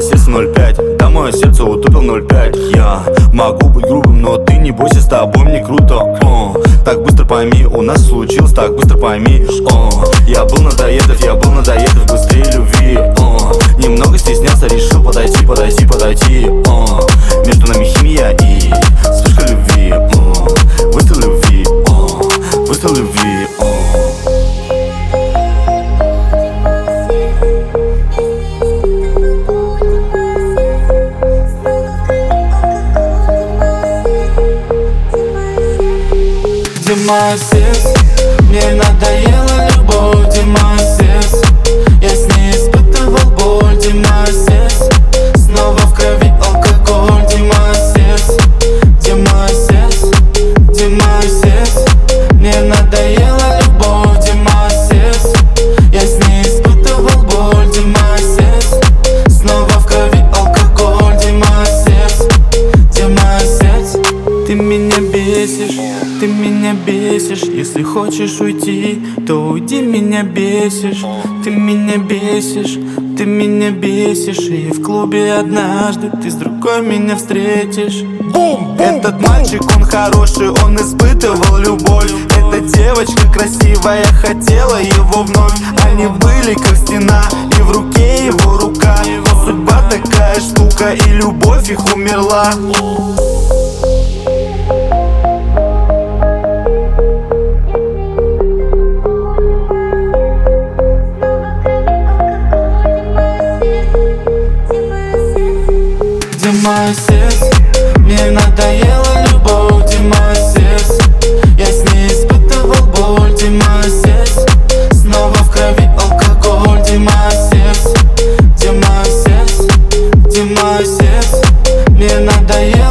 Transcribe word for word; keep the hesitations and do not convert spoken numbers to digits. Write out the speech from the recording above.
сердце ноль пять, да, мое сердце утопил ноль пять. Я могу быть грубым, но ты не бойся, с тобой мне круто. О, так быстро пойми, у нас случилось, так быстро пойми. О, я был надоедов, я был надоедов, быстрее любви. О, немного стеснялся, решил подойти, подойти, подойти. О, между нами химия и вспышка любви. О, выстрел любви, о, выстрел любви. О. Где мое сердце? Мне надоела любовь. Где мое сердце? Я с ней испытывал боль. Где мое сердце? Снова в крови алкоголь. Где мое сердце? Где мое сердце? Где мое сердце? Мне надоела любовь. Где мое сердце? Я с ней испытывал боль. Где мое сердце? Снова в крови алкоголь. Где мое сердце? Где мое сердце? Ты меня бесишь, ты меня бесишь. Если хочешь уйти, то уйди, меня бесишь. Ты меня бесишь, ты меня бесишь. И в клубе однажды ты с другой меня встретишь. Бум! Этот мальчик, он хороший, он испытывал любовь. Эта девочка красивая, хотела его вновь. Они были как стена, и в руке его рука. Но судьба такая штука, и любовь их умерла. Где мое сердце? Мне надоела любовь. Где мое сердце? Я с ней испытывал боль. Где мое сердце? Снова в крови алкоголь. Где мое сердце? Где мое сердце? Где мое сердце? Мне надоело.